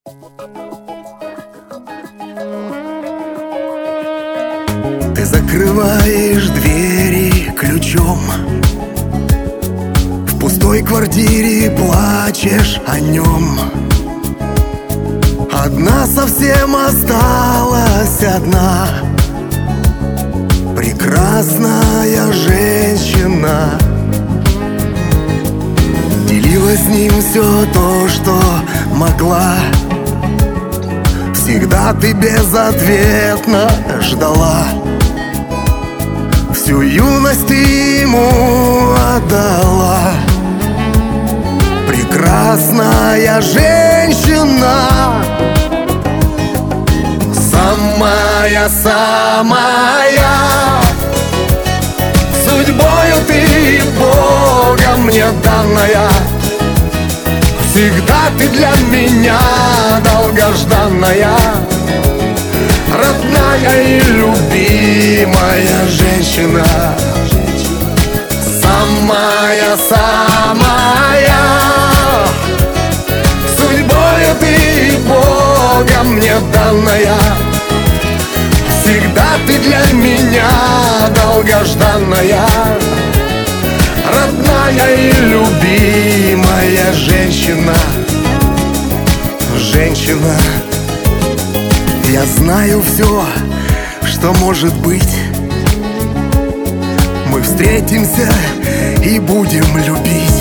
Ты закрываешь двери ключом, в пустой квартире плачешь о нем. Одна совсем осталась одна, прекрасная женщина. Делила с ним все то, что могла. Всегда ты безответно ждала. Всю юность ты ему отдала. Прекрасная женщина, самая-самая. Судьбою ты Богом мне данная. Всегда ты для меня долгожданная, родная и любимая женщина, самая-самая. Судьбою ты Богом мне данная. Всегда ты для меня долгожданная, родная и любимая женщина. Женщина, я знаю все, что может быть. Мы встретимся и будем любить.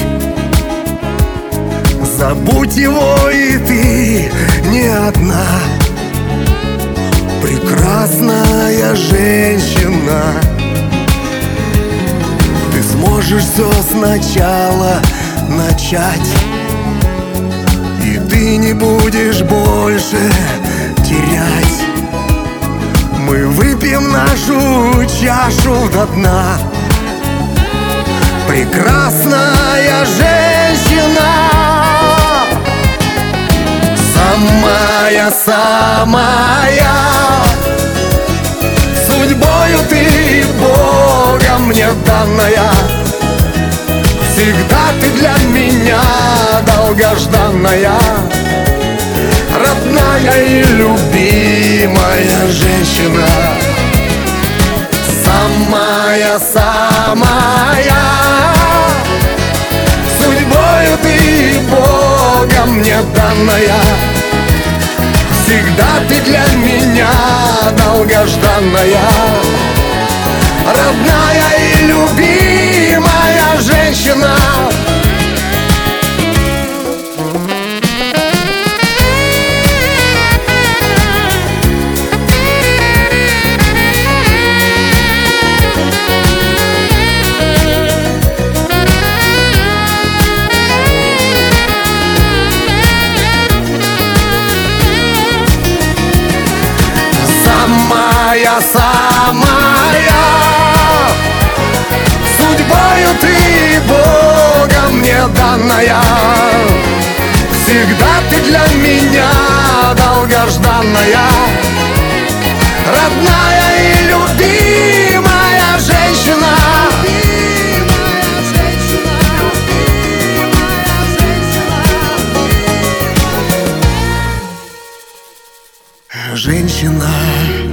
Забудь его, и ты не одна. Прекрасная женщина, ты сможешь все сначала начать, и ты не будешь больше терять. Мы выпьем нашу чашу до дна. Прекрасная женщина, самая-самая. Судьбою ты Богом мне данная. Всегда ты для меня долгожданная, родная и любимая женщина, самая-самая. Судьбою ты Богом мне данная. Всегда ты для меня долгожданная, родная и любимая женщина. Самая, судьбою ты Богом мне данная. Всегда ты для меня долгожданная, родная и любимая женщина. Женщина.